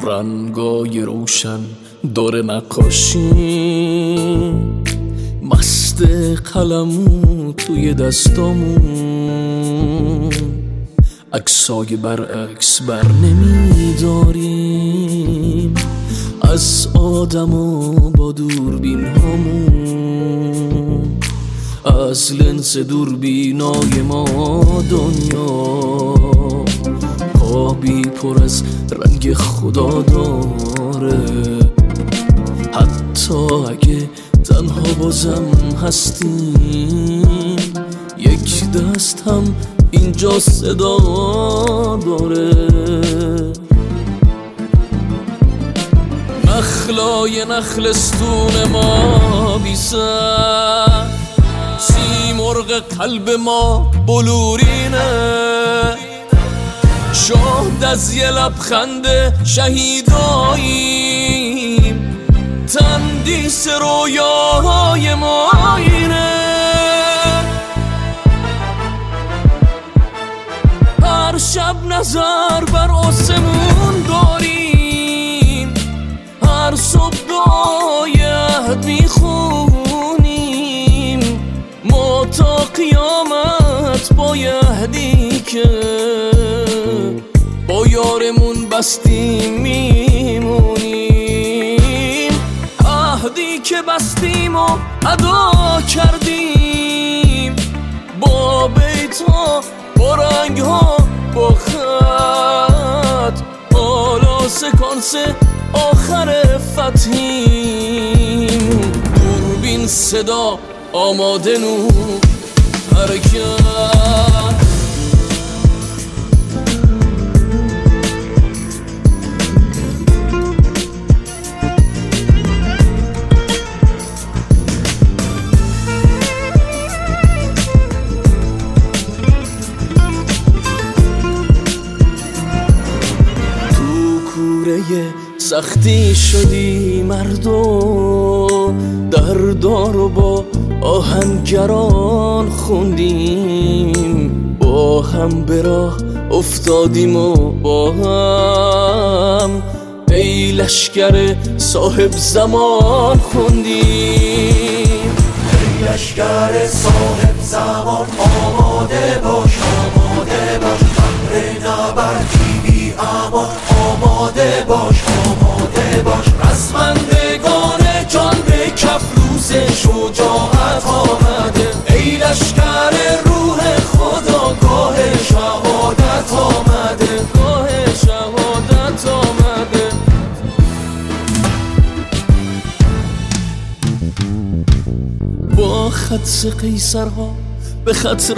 رنگای روشن دور نقاشی، مست قلمو توی دستامون، عکسای برعکس بر نمیداریم از آدما با دوربین هامون، از لنز دوربینای ما دنیا آبی پر از رنگ خدا داره. حتی اگه تنها بازم هستیم، یک دست هم اینجا صدا داره. نخلای نخلستون ما بی سر، سیمرغ قلب ما بلورینه، شاد از یه لبخند شهیداییم، تندیس رویاهای ما اینه. هر شب نظر بر آسمون داریم، هر صبح دعای عهد میخونیم، ما تا قیامت بایدی که با یارمون بستیم میمونیم. عهدی که بستیم و ادا کردیم، با بیت‌ها با رنگ‌ها با خط، حالا سکانس آخر فتحیم. دوربین صدا آماده نو حرکت، سختی شدی مردم، دردارو با آهنگران خوندیم، با هم به راه افتادیم و با هم ای لشکر صاحب زمان خوندیم. ای لشکر صاحب زمان آماده باش، آماده باش، بهر نبردی بی امان آماده باش، آماده باش. رزمندگان جان به کف روز شجاعت آمده، ای لشکر روح خدا گاه شهادت آمده، گاه شهادت آمده. با خط قیصرها به خط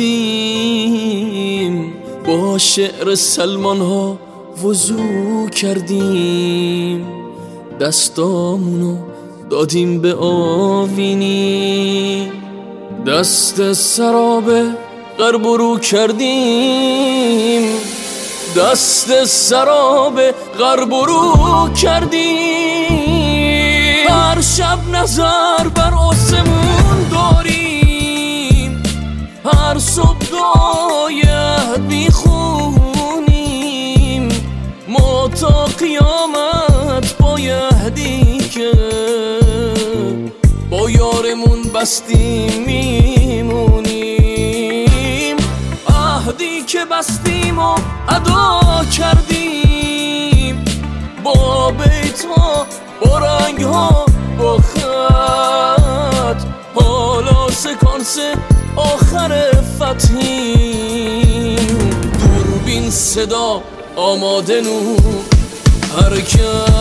رفتیم، با شعر سلمانها وضو کردیم، دستامونو دادیم به آوینی، دست سراب غرب رو کردیم، دست سراب غرب رو کردیم. هر شب نظر بر آسمون داریم، هر صبح دعای عهد میخونیم، ما تا قیامت بایدی که با یارمون بستیم میمونیم. عهدی که بستیم و ادا کردیم، با بیت‌ها با رنگ‌ها با خط، حالا سکانس آخر فتحیم. دوربین صدا آماده نو حرکت.